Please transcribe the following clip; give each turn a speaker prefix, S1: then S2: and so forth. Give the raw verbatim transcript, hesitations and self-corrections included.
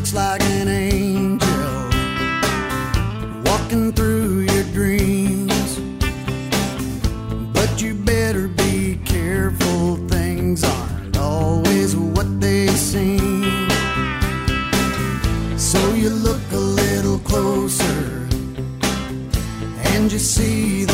S1: looks like an angel walking through your dreams. But you better be careful, things aren't always what they seem. So you look a little closer and you see the